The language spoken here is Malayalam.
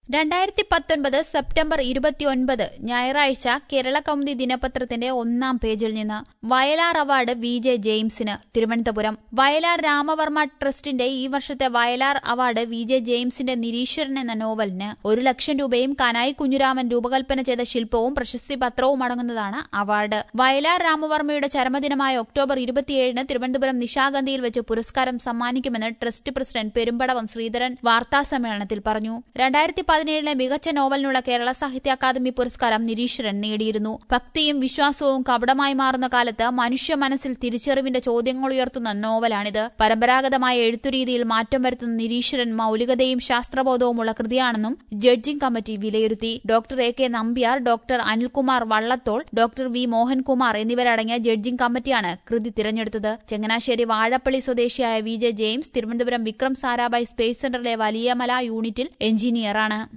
2019 സെപ്റ്റംബർ 29 ഞായറാഴ്ച കേരള കൗമുദി ദിനപത്രത്തിന്റെ ഒന്നാം പേജിൽ നിന്ന് വയലാർ അവാർഡ് VJ ജെയിംസിന്. തിരുവനന്തപുരം. വയലാർ രാമവർമ്മ ട്രസ്റ്റിന്റെ ഈ വർഷത്തെ വയലാർ അവാർഡ് VJ ജെയിംസിന്റെ നിരീശ്വരൻ എന്ന നോവലിന് 1 ലക്ഷം രൂപയും കനായി കുഞ്ഞുരാമൻ രൂപകൽപ്പന ചെയ്ത ശില്പവും പ്രശസ്തി പത്രവും അടങ്ങുന്നതാണ് അവാർഡ്. വയലാർ രാമവർമ്മയുടെ ചരമദിനമായ ഒക്ടോബർ 27 തിരുവനന്തപുരം നിശാഗന്ധിയിൽ വെച്ച് പുരസ്കാരം സമ്മാനിക്കുമെന്ന് ട്രസ്റ്റ് പ്രസിഡന്റ് പെരുമ്പടവം ശ്രീധരൻ വാർത്താസമ്മേളനത്തിൽ പറഞ്ഞു. 2017 മികച്ച നോവലിനുള്ള കേരള സാഹിത്യ അക്കാദമി പുരസ്കാരം നിരീശ്വരൻ നേടിയിരുന്നു. ഭക്തിയും വിശ്വാസവും കപടമായി മാറുന്ന കാലത്ത് മനുഷ്യ മനസ്സിൽ തിരിച്ചറിവിന്റെ ചോദ്യങ്ങളുയർത്തുന്ന നോവലാണിത്. പരമ്പരാഗതമായ എഴുത്തുരീതിയിൽ മാറ്റം വരുത്തുന്ന നിരീശ്വരൻ മൌലികതയും ശാസ്ത്രബോധവുമുള്ള കൃതിയാണെന്നും ജഡ്ജിംഗ് കമ്മിറ്റി വിലയിരുത്തി. Doctor AK Nambiar, doctor Anilkumar Vallathol, doctor V Mohankumar എന്നിവരടങ്ങിയ ജഡ്ജിംഗ് കമ്മിറ്റിയാണ് കൃതി തിരഞ്ഞെടുത്തത്. ചങ്ങനാശ്ശേരി വാഴപ്പള്ളി സ്വദേശിയായ VJ James Thiruvananthapuram Vikram Sarabhai space സെന്ററിലെ വലിയമല യൂണിറ്റിൽ എഞ്ചിനീയറാണ്.